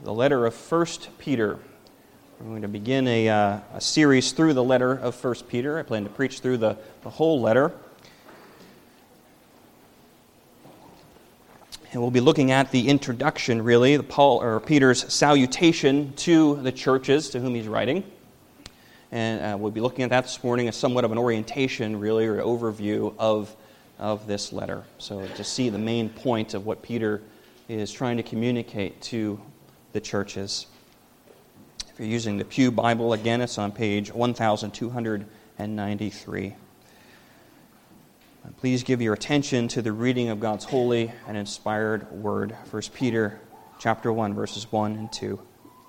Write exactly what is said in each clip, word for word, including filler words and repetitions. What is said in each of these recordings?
the letter of First Peter. We're going to begin a, uh, a series through the letter of First Peter. I plan to preach through the, the whole letter. And we'll be looking at the introduction, really, the Paul or Peter's salutation to the churches to whom he's writing. And uh, we'll be looking at that this morning as somewhat of an orientation, really, or overview of, of this letter. So to see the main point of what Peter is trying to communicate to the churches. If you're using the Pew Bible, again, it's on page one thousand two hundred ninety-three. Please give your attention to the reading of God's holy and inspired word. First Peter chapter one, verses one and two.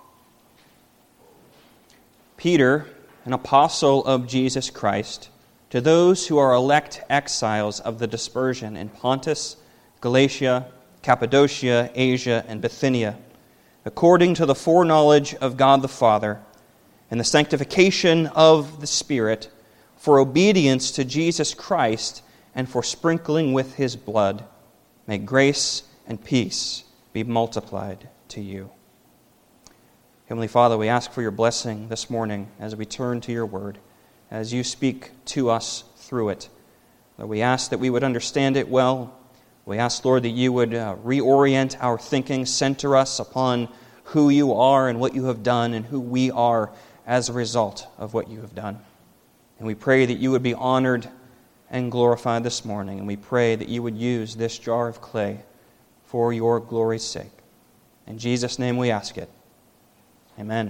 Peter, an apostle of Jesus Christ, to those who are elect exiles of the dispersion in Pontus, Galatia, Cappadocia, Asia, and Bithynia, according to the foreknowledge of God the Father, and the sanctification of the Spirit, for obedience to Jesus Christ, and for sprinkling with His blood, may grace and peace be multiplied to you. Heavenly Father, we ask for your blessing this morning as we turn to your word, as you speak to us through it. Lord, we ask that we would understand it well. We ask, Lord, that you would uh, reorient our thinking, center us upon who you are and what you have done and who we are as a result of what you have done. And we pray that you would be honored and glorified this morning. And we pray that you would use this jar of clay for your glory's sake. In Jesus' name we ask it. Amen.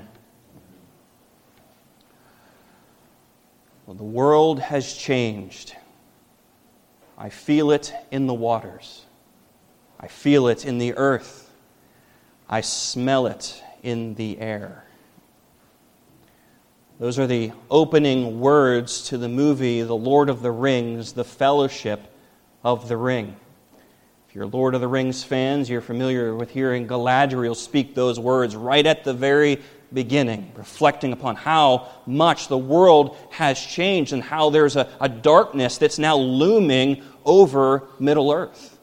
Well, the world has changed. I feel it in the waters. I feel it in the earth. I smell it in the air. Those are the opening words to the movie The Lord of the Rings, The Fellowship of the Ring. If you're Lord of the Rings fans, you're familiar with hearing Galadriel speak those words right at the very beginning, reflecting upon how much the world has changed and how there's a, a darkness that's now looming over Middle-earth.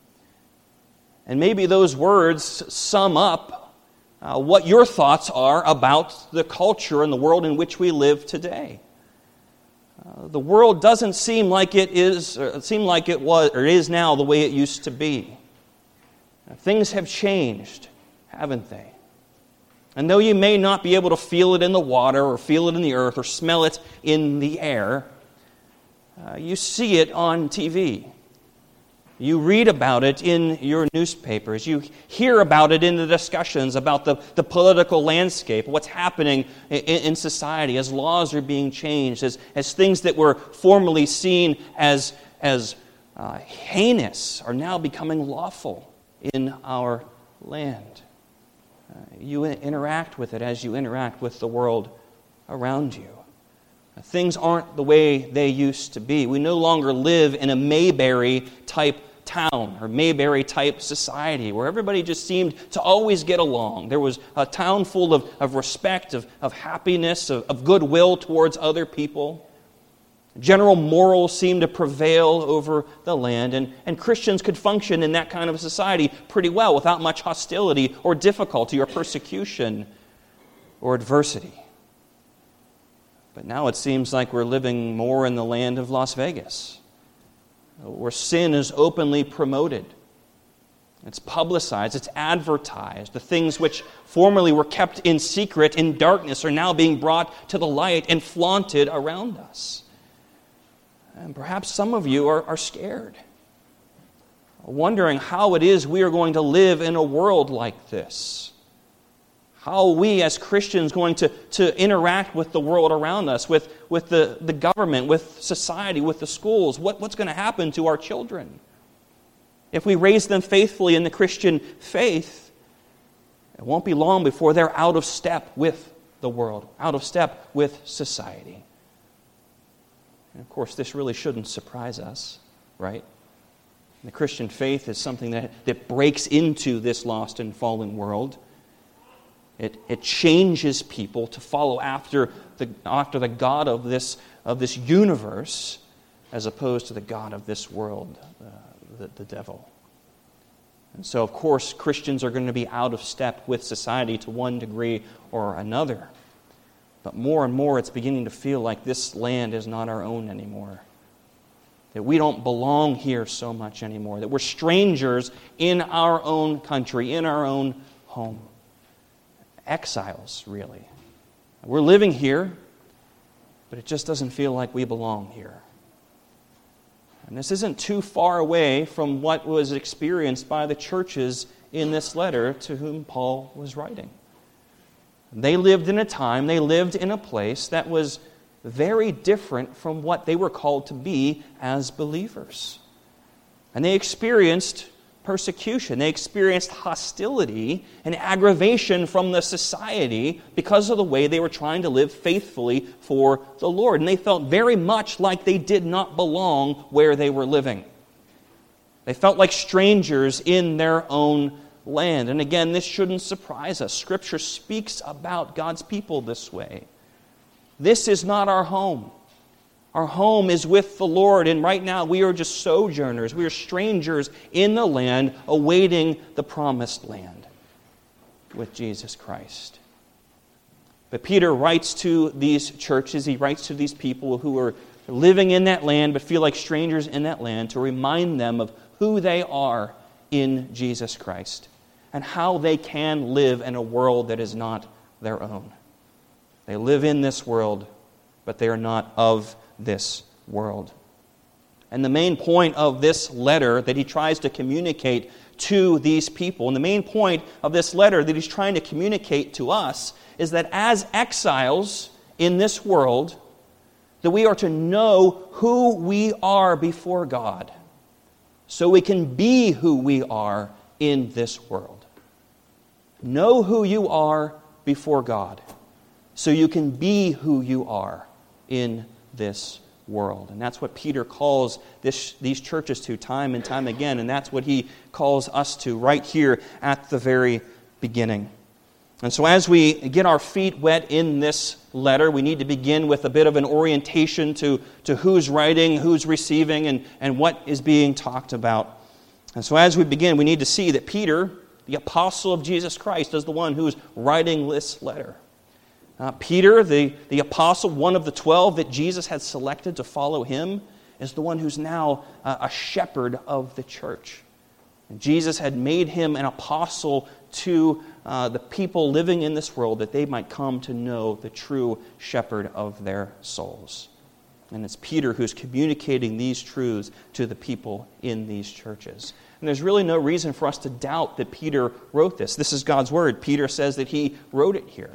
And maybe those words sum up uh, what your thoughts are about the culture and the world in which we live today. Uh, the world doesn't seem like it is, or it seemed like it was, or is now the way it used to be. Uh, things have changed, haven't they? And though you may not be able to feel it in the water or feel it in the earth or smell it in the air, uh, you see it on T V. You read about it in your newspapers. You hear about it in the discussions about the, the political landscape, what's happening in, in society as laws are being changed, as, as things that were formerly seen as, as uh, heinous are now becoming lawful in our land. Uh, you interact with it as you interact with the world around you. Uh, things aren't the way they used to be. We no longer live in a Mayberry-type town or Mayberry-type society where everybody just seemed to always get along. There was a town full of, of respect, of, of happiness, of, of goodwill towards other people. General morals seemed to prevail over the land, and, and Christians could function in that kind of a society pretty well without much hostility or difficulty or persecution or adversity. But now it seems like we're living more in the land of Las Vegas, where sin is openly promoted. It's publicized, it's advertised. The things which formerly were kept in secret, in darkness, are now being brought to the light and flaunted around us. And perhaps some of you are, are scared, wondering how it is we are going to live in a world like this. How are we as Christians going to, to interact with the world around us, with, with the, the government, with society, with the schools? What, what's going to happen to our children? If we raise them faithfully in the Christian faith, it won't be long before they're out of step with the world, out of step with society. And of course, this really shouldn't surprise us, right? The Christian faith is something that, that breaks into this lost and fallen world. It, it changes people to follow after the, after the God of this, of this universe as opposed to the God of this world, uh, the, the devil. And so, of course, Christians are going to be out of step with society to one degree or another. But more and more, it's beginning to feel like this land is not our own anymore. That we don't belong here so much anymore. That we're strangers in our own country, in our own home. Exiles, really. We're living here, but it just doesn't feel like we belong here. And this isn't too far away from what was experienced by the churches in this letter to whom Paul was writing. They lived in a time, they lived in a place that was very different from what they were called to be as believers. And they experienced persecution. They experienced hostility and aggravation from the society because of the way they were trying to live faithfully for the Lord. And they felt very much like they did not belong where they were living. They felt like strangers in their own land. And again, this shouldn't surprise us. Scripture speaks about God's people this way. This is not our home. Our home is with the Lord, and right now we are just sojourners. We are strangers in the land awaiting the promised land with Jesus Christ. But Peter writes to these churches, he writes to these people who are living in that land but feel like strangers in that land to remind them of who they are in Jesus Christ and how they can live in a world that is not their own. They live in this world, but they are not of this world. And the main point of this letter that he tries to communicate to these people, and the main point of this letter that he's trying to communicate to us, is that as exiles in this world, that we are to know who we are before God, so we can be who we are in this world. Know who you are before God, so you can be who you are in this world. And that's what Peter calls this, these churches to time and time again, and that's what he calls us to right here at the very beginning. And so as we get our feet wet in this letter, we need to begin with a bit of an orientation to, to who's writing, who's receiving, and, and what is being talked about. And so as we begin, we need to see that Peter, the apostle of Jesus Christ, is the one who's writing this letter. Uh, Peter, the, the apostle, one of the twelve that Jesus had selected to follow him, is the one who's now uh, a shepherd of the church. And Jesus had made him an apostle to uh, the people living in this world that they might come to know the true shepherd of their souls. And it's Peter who's communicating these truths to the people in these churches. And there's really no reason for us to doubt that Peter wrote this. This is God's word. Peter says that he wrote it here.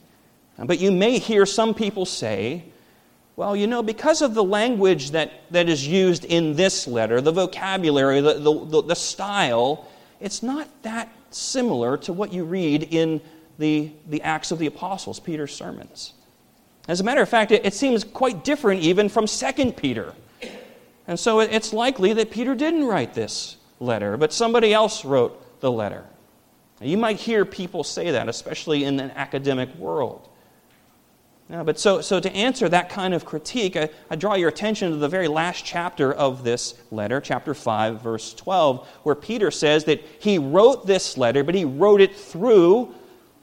But you may hear some people say, well, you know, because of the language that, that is used in this letter, the vocabulary, the, the, the style, it's not that similar to what you read in the, the Acts of the Apostles, Peter's sermons. As a matter of fact, it, it seems quite different even from Second Peter. And so it, it's likely that Peter didn't write this letter, but somebody else wrote the letter. Now, you might hear people say that, especially in an academic world. Yeah, but so, so to answer that kind of critique, I, I draw your attention to the very last chapter of this letter, chapter five, verse twelve, where Peter says that he wrote this letter, but he wrote it through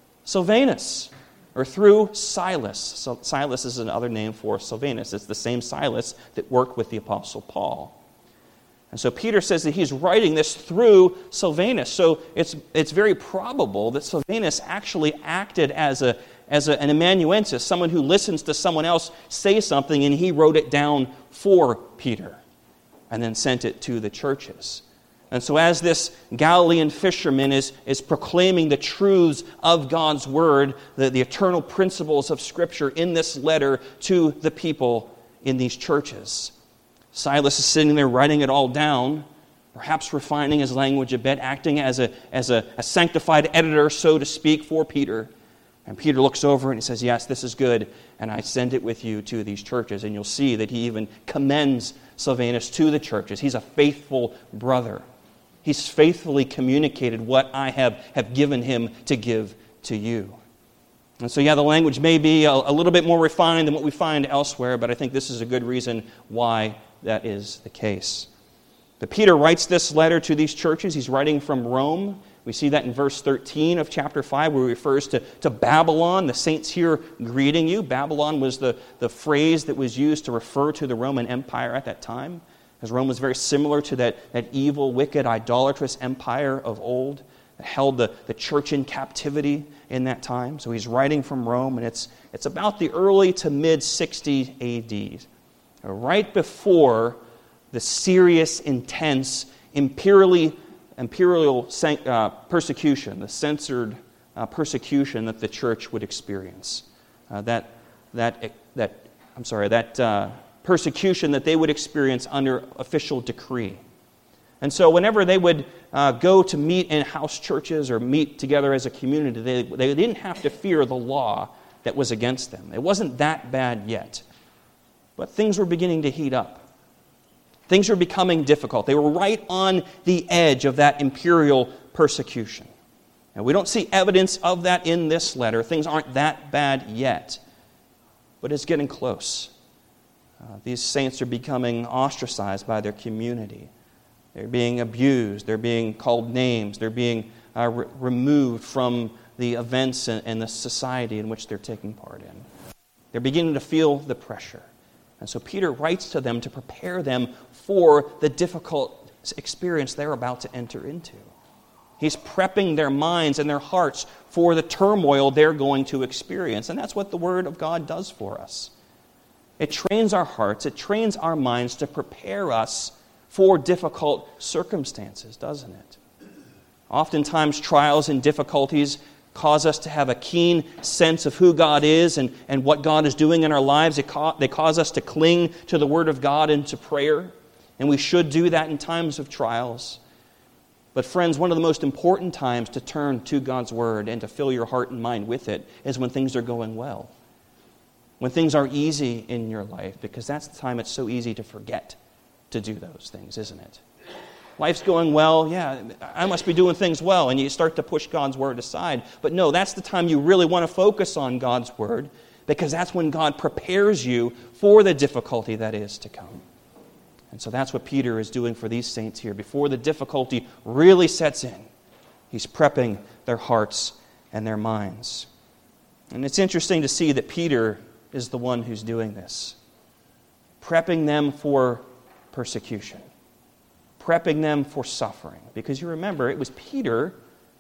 Silvanus, or through Silas. So Silas is another name for Silvanus. It's the same Silas that worked with the Apostle Paul. And so Peter says that he's writing this through Silvanus. So it's it's very probable that Silvanus actually acted as a as a, an amanuensis, someone who listens to someone else say something, and he wrote it down for Peter and then sent it to the churches. And so as this Galilean fisherman is, is proclaiming the truths of God's word, the, the eternal principles of Scripture in this letter to the people in these churches, Silas is sitting there writing it all down, perhaps refining his language a bit, acting as a, as a, a sanctified editor, so to speak, for Peter. And Peter looks over and he says, yes, this is good, and I send it with you to these churches. And you'll see that he even commends Silvanus to the churches. He's a faithful brother. He's faithfully communicated what I have, have given him to give to you. And so, yeah, the language may be a, a little bit more refined than what we find elsewhere, but I think this is a good reason why that is the case. But Peter writes this letter to these churches. He's writing from Rome. We see that in verse thirteen of chapter five, where he refers to, to Babylon. The saints here greeting you. Babylon was the, the phrase that was used to refer to the Roman Empire at that time, as Rome was very similar to that, that evil, wicked, idolatrous empire of old that held the, the church in captivity in that time. So he's writing from Rome, and it's, it's about the early to mid sixty A D, right before the serious, intense, imperially, imperial uh, persecution, the censored uh, persecution that the church would experience. Uh, that, that, that, I'm sorry, that uh, persecution that they would experience under official decree. And so whenever they would uh, go to meet in house churches or meet together as a community, they, they didn't have to fear the law that was against them. It wasn't that bad yet. But things were beginning to heat up. Things were becoming difficult. They were right on the edge of that imperial persecution. And we don't see evidence of that in this letter. Things aren't that bad yet. But it's getting close. Uh, these saints are becoming ostracized by their community. They're being abused. They're being called names. They're being uh, re- removed from the events and, and the society in which they're taking part in. They're beginning to feel the pressure. And so Peter writes to them to prepare them for the difficult experience they're about to enter into. He's prepping their minds and their hearts for the turmoil they're going to experience. And that's what the Word of God does for us. It trains our hearts, it trains our minds to prepare us for difficult circumstances, doesn't it? Oftentimes, trials and difficulties cause us to have a keen sense of who God is and, and what God is doing in our lives. They, ca- they cause us to cling to the Word of God and to prayer. And we should do that in times of trials. But friends, one of the most important times to turn to God's Word and to fill your heart and mind with it is when things are going well. When things are easy in your life, because that's the time it's so easy to forget to do those things, isn't it? Life's going well, yeah, I must be doing things well, and you start to push God's Word aside. But no, that's the time you really want to focus on God's Word, because that's when God prepares you for the difficulty that is to come. And so that's what Peter is doing for these saints here. Before the difficulty really sets in, he's prepping their hearts and their minds. And it's interesting to see that Peter is the one who's doing this, prepping them for persecution. Prepping them for suffering. Because you remember, it was Peter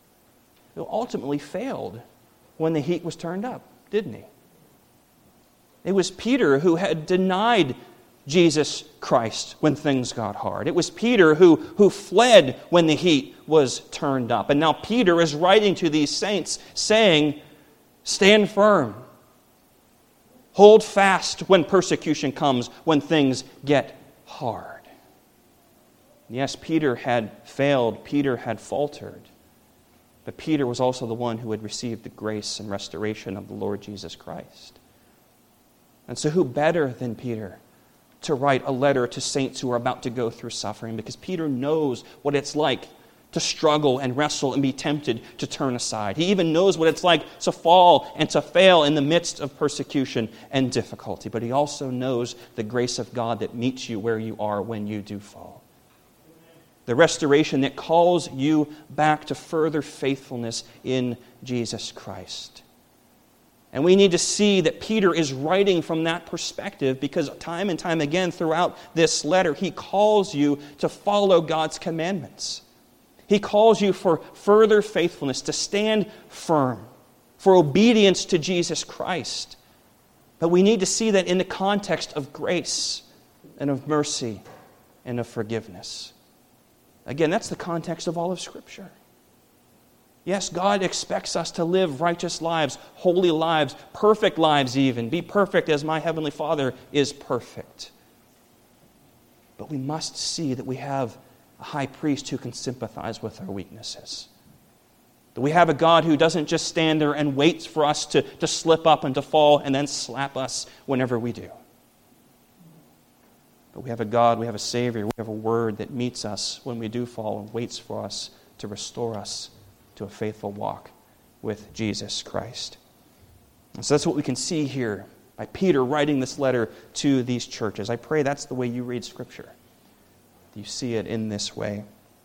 who ultimately failed when the heat was turned up, didn't he? It was Peter who had denied Jesus Christ when things got hard. It was Peter who, who fled when the heat was turned up. And now Peter is writing to these saints saying, stand firm. Hold fast when persecution comes, when things get hard. Yes, Peter had failed. Peter had faltered. But Peter was also the one who had received the grace and restoration of the Lord Jesus Christ. And so who better than Peter to write a letter to saints who are about to go through suffering? Because Peter knows what it's like to struggle and wrestle and be tempted to turn aside. He even knows what it's like to fall and to fail in the midst of persecution and difficulty. But he also knows the grace of God that meets you where you are when you do fall. The restoration that calls you back to further faithfulness in Jesus Christ. And we need to see that Peter is writing from that perspective, because time and time again throughout this letter, he calls you to follow God's commandments. He calls you for further faithfulness, to stand firm, for obedience to Jesus Christ. But we need to see that in the context of grace and of mercy and of forgiveness. Again, that's the context of all of Scripture. Yes, God expects us to live righteous lives, holy lives, perfect lives even. Be perfect as my Heavenly Father is perfect. But we must see that we have a high priest who can sympathize with our weaknesses. That we have a God who doesn't just stand there and waits for us to, to slip up and to fall and then slap us whenever we do. But we have a God, we have a Savior, we have a Word that meets us when we do fall and waits for us to restore us to a faithful walk with Jesus Christ. And so that's what we can see here by Peter writing this letter to these churches. I pray that's the way you read Scripture. Do you see it in this way?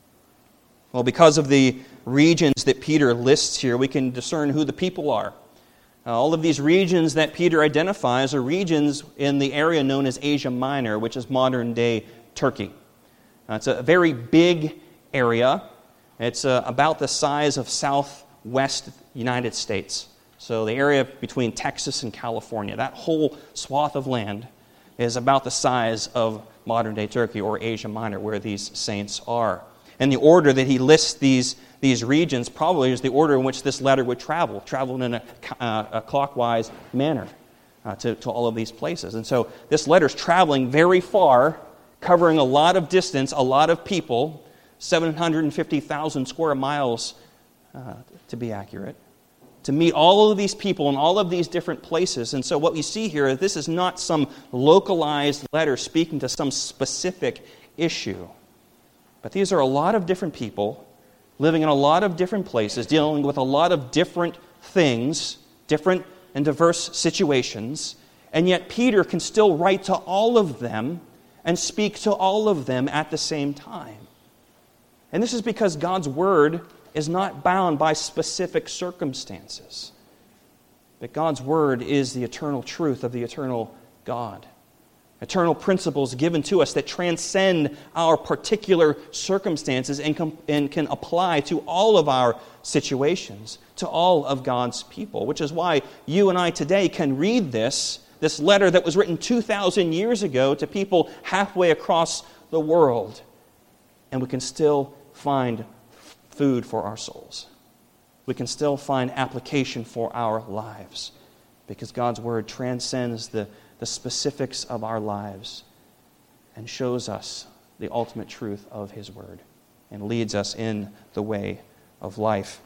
Well, because of the regions that Peter lists here, we can discern who the people are. Uh, all of these regions that Peter identifies are regions in the area known as Asia Minor, which is modern-day Turkey. Uh, it's a very big area. It's uh, about the size of southwest United States. So the area between Texas and California, that whole swath of land is about the size of modern-day Turkey, or Asia Minor, where these saints are. And the order that he lists these, these regions probably is the order in which this letter would travel, travel in a, uh, a clockwise manner uh, to, to all of these places. And so this letter is traveling very far, covering a lot of distance, a lot of people, seven hundred fifty thousand square miles uh, to be accurate, to meet all of these people in all of these different places. And so what we see here is this is not some localized letter speaking to some specific issue. But these are a lot of different people living in a lot of different places, dealing with a lot of different things, different and diverse situations, and yet Peter can still write to all of them and speak to all of them at the same time. And this is because God's Word is not bound by specific circumstances, but God's Word is the eternal truth of the eternal God. Eternal principles given to us that transcend our particular circumstances and, com- and can apply to all of our situations, to all of God's people, which is why you and I today can read this, this letter that was written two thousand years ago to people halfway across the world, and we can still find food for our souls. We can still find application for our lives because God's Word transcends the the specifics of our lives and shows us the ultimate truth of His Word and leads us in the way of life.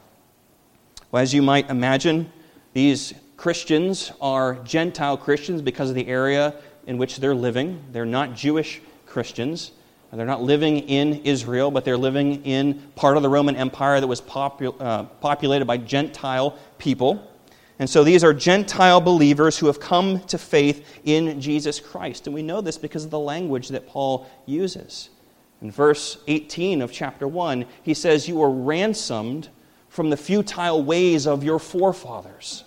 Well, as you might imagine, these Christians are Gentile Christians because of the area in which they're living. They're not Jewish Christians. They're not living in Israel, but they're living in part of the Roman Empire that was popul- uh, populated by Gentile people. And so these are Gentile believers who have come to faith in Jesus Christ. And we know this because of the language that Paul uses. In verse eighteen of chapter one, he says, "You were ransomed from the futile ways of your forefathers."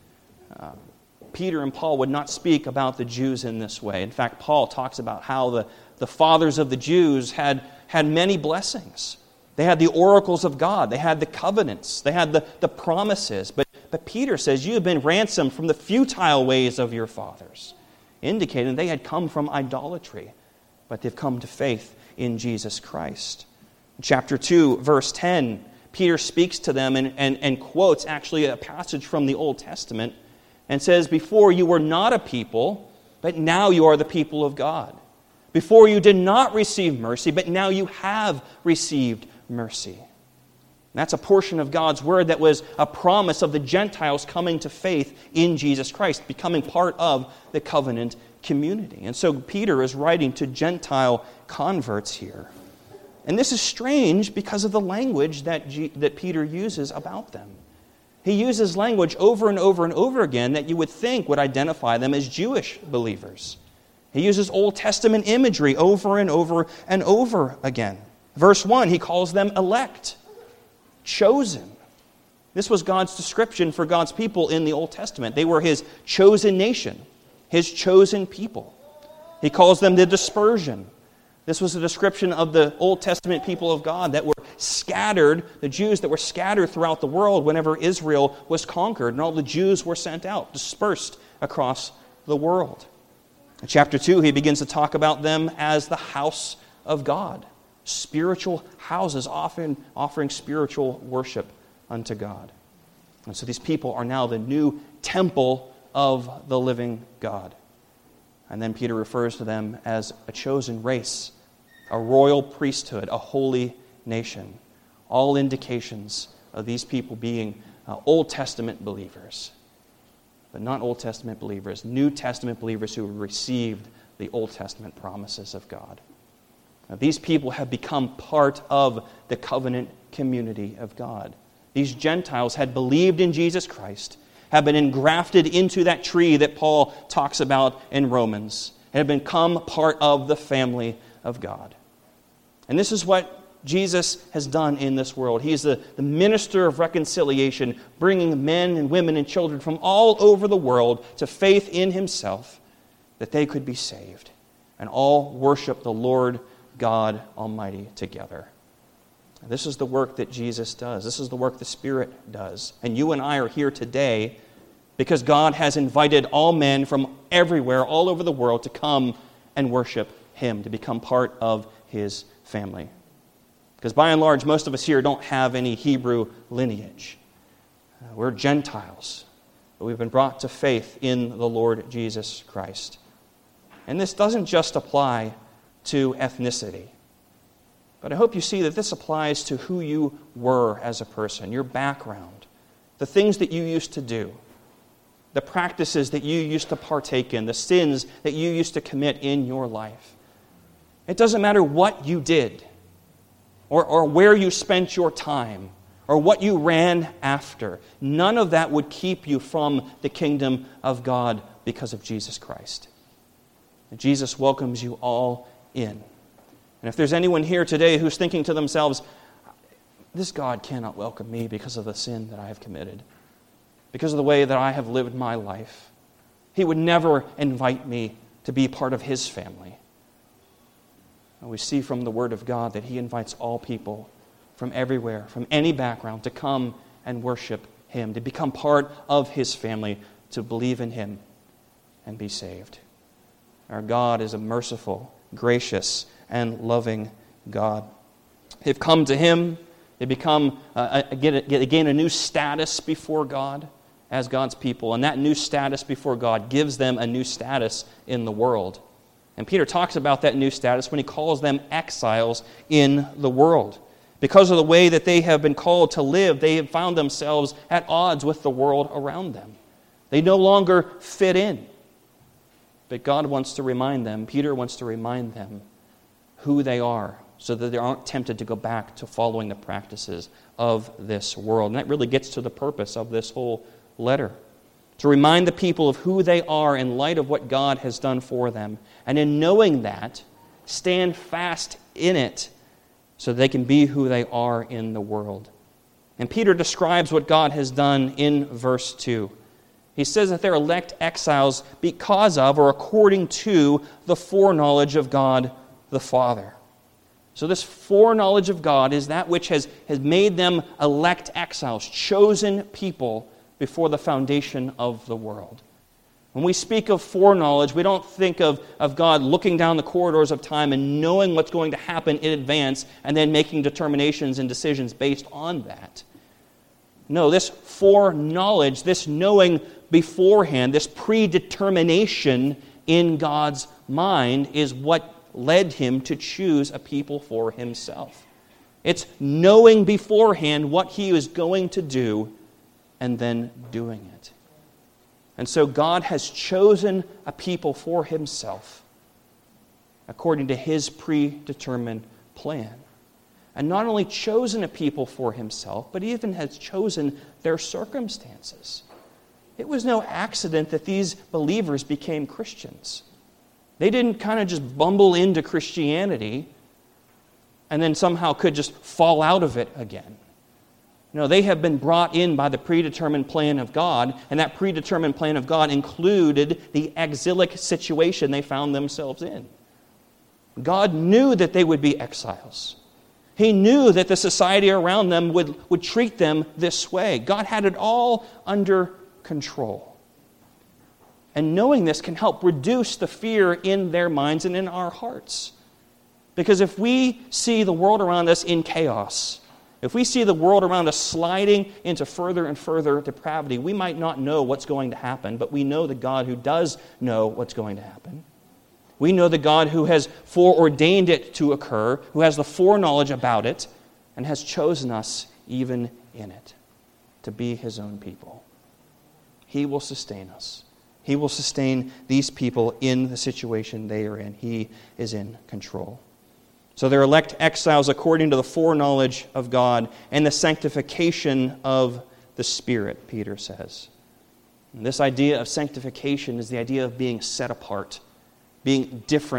Uh, Peter and Paul would not speak about the Jews in this way. In fact, Paul talks about how the, the fathers of the Jews had, had many blessings. They had the oracles of God. They had the covenants. They had the, the promises. But, but Peter says, you have been ransomed from the futile ways of your fathers, indicating they had come from idolatry, but they've come to faith in Jesus Christ. In chapter two, verse ten, Peter speaks to them and, and, and quotes actually a passage from the Old Testament and says, "Before you were not a people, but now you are the people of God. Before you did not receive mercy, but now you have received mercy." And that's a portion of God's Word that was a promise of the Gentiles coming to faith in Jesus Christ, becoming part of the covenant community. And so Peter is writing to Gentile converts here. And this is strange because of the language that, G- that Peter uses about them. He uses language over and over and over again that you would think would identify them as Jewish believers. He uses Old Testament imagery over and over and over again. Verse one, he calls them elect, chosen. This was God's description for God's people in the Old Testament. They were His chosen nation, His chosen people. He calls them the dispersion. This was a description of the Old Testament people of God that were scattered, the Jews that were scattered throughout the world whenever Israel was conquered, and all the Jews were sent out, dispersed across the world. In chapter two, he begins to talk about them as the house of God, spiritual houses, often offering spiritual worship unto God. And so these people are now the new temple of the living God. And then Peter refers to them as a chosen race, a royal priesthood, a holy nation. All indications of these people being uh, Old Testament believers. But not Old Testament believers, New Testament believers who received the Old Testament promises of God. Now, these people have become part of the covenant community of God. These Gentiles had believed in Jesus Christ, have been engrafted into that tree that Paul talks about in Romans, and have become part of the family of God. And this is what Jesus has done in this world. He is the, the minister of reconciliation, bringing men and women and children from all over the world to faith in himself, that they could be saved and all worship the Lord God Almighty together. And this is the work that Jesus does. This is the work the Spirit does. And you and I are here today because God has invited all men from everywhere, all over the world, to come and worship him, to become part of his family. Because by and large, most of us here don't have any Hebrew lineage. Uh, we're Gentiles, but we've been brought to faith in the Lord Jesus Christ. And this doesn't just apply to ethnicity. But I hope you see that this applies to who you were as a person, your background, the things that you used to do, the practices that you used to partake in, the sins that you used to commit in your life. It doesn't matter what you did, or, or where you spent your time, or what you ran after. None of that would keep you from the kingdom of God because of Jesus Christ. And Jesus welcomes you all in. And if there's anyone here today who's thinking to themselves, this God cannot welcome me because of the sin that I have committed, because of the way that I have lived my life, he would never invite me to be part of his family. And we see from the Word of God that he invites all people from everywhere, from any background, to come and worship him, to become part of his family, to believe in him and be saved. Our God is a merciful, gracious, and loving God. They've come to him. They become, uh, again, again, a new status before God as God's people. And that new status before God gives them a new status in the world. And Peter talks about that new status when he calls them exiles in the world. Because of the way that they have been called to live, they have found themselves at odds with the world around them. They no longer fit in. But God wants to remind them, Peter wants to remind them who they are, so that they aren't tempted to go back to following the practices of this world. And that really gets to the purpose of this whole letter. To remind the people of who they are in light of what God has done for them. And in knowing that, stand fast in it so they can be who they are in the world. And Peter describes what God has done in verse two. He says that they're elect exiles because of or according to the foreknowledge of God the Father. So this foreknowledge of God is that which has, has made them elect exiles, chosen people before the foundation of the world. When we speak of foreknowledge, we don't think of, of God looking down the corridors of time and knowing what's going to happen in advance and then making determinations and decisions based on that. No, this foreknowledge, this knowing beforehand, this predetermination in God's mind is what led him to choose a people for himself. It's knowing beforehand what he was going to do and then doing it. And so God has chosen a people for himself according to his predetermined plan. And not only chosen a people for himself, but he even has chosen their circumstances. It was no accident that these believers became Christians. They didn't kind of just bumble into Christianity and then somehow could just fall out of it again. No, they have been brought in by the predetermined plan of God, and that predetermined plan of God included the exilic situation they found themselves in. God knew that they would be exiles. He knew that the society around them would, would treat them this way. God had it all under control. And knowing this can help reduce the fear in their minds and in our hearts. Because if we see the world around us in chaos, if we see the world around us sliding into further and further depravity, we might not know what's going to happen, but we know the God who does know what's going to happen. We know the God who has foreordained it to occur, who has the foreknowledge about it, and has chosen us even in it to be his own people. He will sustain us. He will sustain these people in the situation they are in. He is in control. So they're elect exiles according to the foreknowledge of God and the sanctification of the Spirit, Peter says. And this idea of sanctification is the idea of being set apart, being different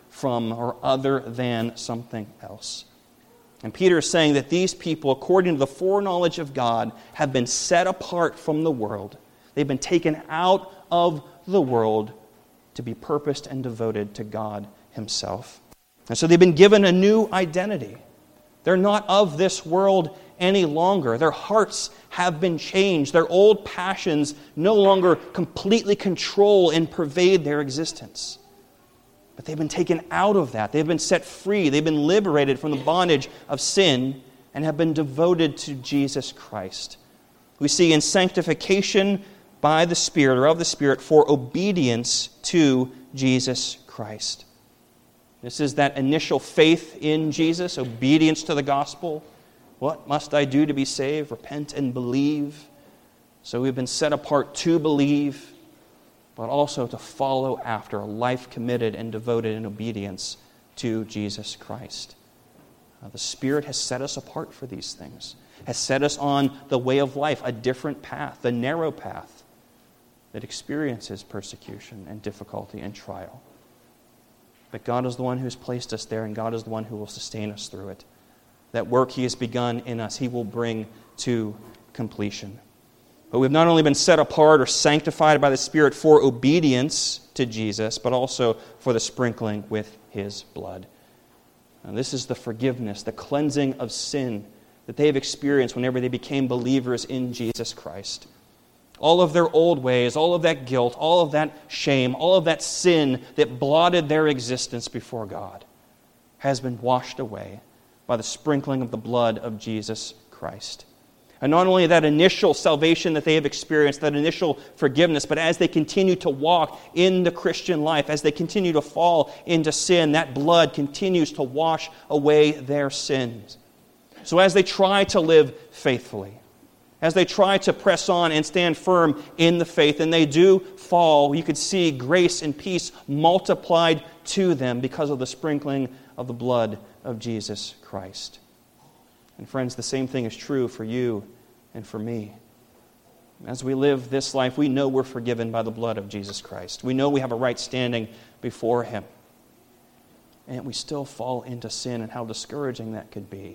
from or other than something else. And Peter is saying that these people, according to the foreknowledge of God, have been set apart from the world. They've been taken out of the world to be purposed and devoted to God Himself. And so they've been given a new identity. They're not of this world any longer. Their hearts have been changed. Their old passions no longer completely control and pervade their existence. But they've been taken out of that. They've been set free. They've been liberated from the bondage of sin and have been devoted to Jesus Christ. We see in sanctification by the Spirit or of the Spirit for obedience to Jesus Christ. This is that initial faith in Jesus, obedience to the gospel. What must I do to be saved? Repent and believe. So we've been set apart to believe, but also to follow after a life committed and devoted in obedience to Jesus Christ. Uh, the Spirit has set us apart for these things, has set us on the way of life, a different path, the narrow path that experiences persecution and difficulty and trial. But God is the one who has placed us there, and God is the one who will sustain us through it. That work He has begun in us, He will bring to completion. But we've not only been set apart or sanctified by the Spirit for obedience to Jesus, but also for the sprinkling with His blood. And this is the forgiveness, the cleansing of sin that they have experienced whenever they became believers in Jesus Christ. All of their old ways, all of that guilt, all of that shame, all of that sin that blotted their existence before God has been washed away by the sprinkling of the blood of Jesus Christ. And not only that initial salvation that they have experienced, that initial forgiveness, but as they continue to walk in the Christian life, as they continue to fall into sin, that blood continues to wash away their sins. So as they try to live faithfully, as they try to press on and stand firm in the faith, and they do fall, you could see grace and peace multiplied to them because of the sprinkling of the blood of Jesus Christ. And friends, the same thing is true for you and for me. As we live this life, we know we're forgiven by the blood of Jesus Christ. We know we have a right standing before Him. And we still fall into sin, and how discouraging that could be.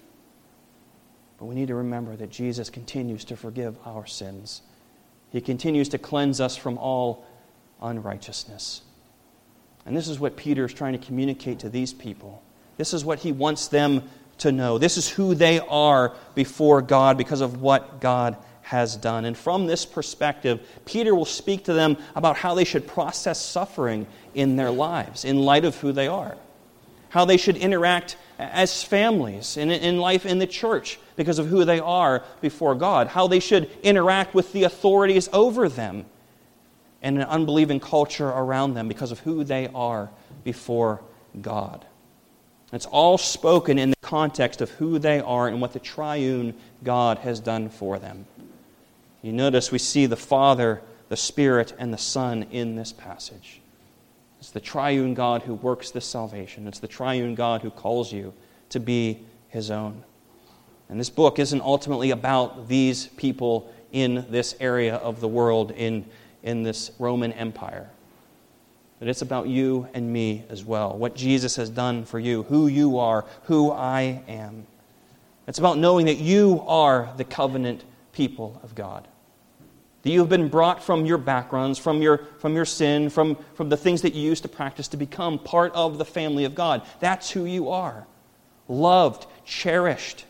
But we need to remember that Jesus continues to forgive our sins. He continues to cleanse us from all unrighteousness. And this is what Peter is trying to communicate to these people. This is what he wants them to know. This is who they are before God because of what God has done. And from this perspective, Peter will speak to them about how they should process suffering in their lives in light of who they are. How they should interact as families in, in life in the church because of who they are before God. How they should interact with the authorities over them and an unbelieving culture around them because of who they are before God. It's all spoken in the context of who they are and what the triune God has done for them. You notice we see the Father, the Spirit, and the Son in this passage. It's the triune God who works this salvation. It's the triune God who calls you to be His own. And this book isn't ultimately about these people in this area of the world, in, in this Roman Empire. But it's about you and me as well. What Jesus has done for you, who you are, who I am. It's about knowing that you are the covenant people of God. That you have been brought from your backgrounds, from your, from your sin, from, from the things that you used to practice to become part of the family of God. That's who you are. Loved, cherished,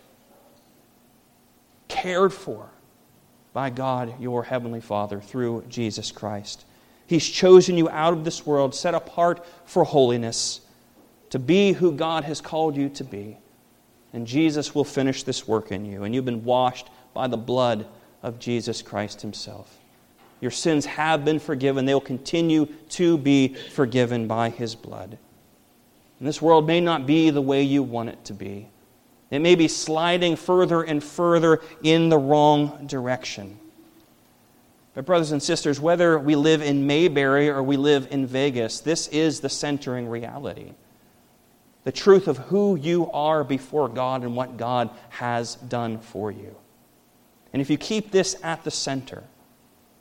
cared for by God, your Heavenly Father, through Jesus Christ. He's chosen you out of this world, set apart for holiness, to be who God has called you to be. And Jesus will finish this work in you. And you've been washed by the blood of Jesus Christ Himself. Your sins have been forgiven. They will continue to be forgiven by His blood. And this world may not be the way you want it to be. It may be sliding further and further in the wrong direction. But brothers and sisters, whether we live in Mayberry or we live in Vegas, this is the centering reality. The truth of who you are before God and what God has done for you. And if you keep this at the center,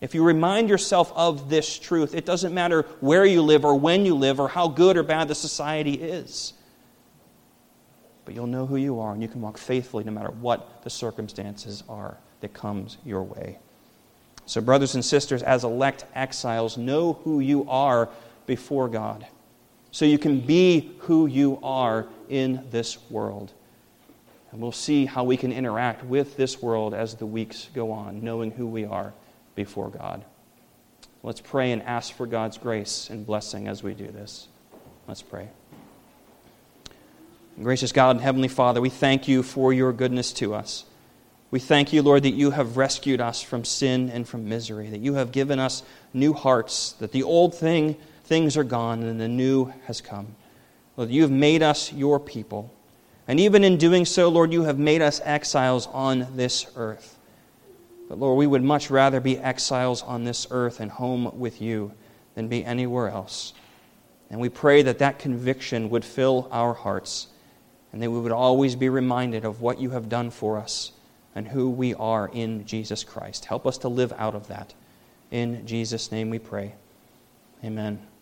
If you remind yourself of this truth, it doesn't matter where you live or when you live or how good or bad the society is. But you'll know who you are, and you can walk faithfully no matter what the circumstances are that comes your way. So brothers and sisters, as elect exiles, know who you are before God, so you can be who you are in this world. And we'll see how we can interact with this world as the weeks go on, knowing who we are before God. Let's pray and ask for God's grace and blessing as we do this. Let's pray. Gracious God and Heavenly Father, we thank you for your goodness to us. We thank you, Lord, that you have rescued us from sin and from misery, that you have given us new hearts, that the old thing things are gone and the new has come. Lord, you have made us your people. And even in doing so, Lord, you have made us exiles on this earth. But Lord, we would much rather be exiles on this earth and home with you than be anywhere else. And we pray that that conviction would fill our hearts, and that we would always be reminded of what you have done for us and who we are in Jesus Christ. Help us to live out of that. In Jesus' name we pray. Amen.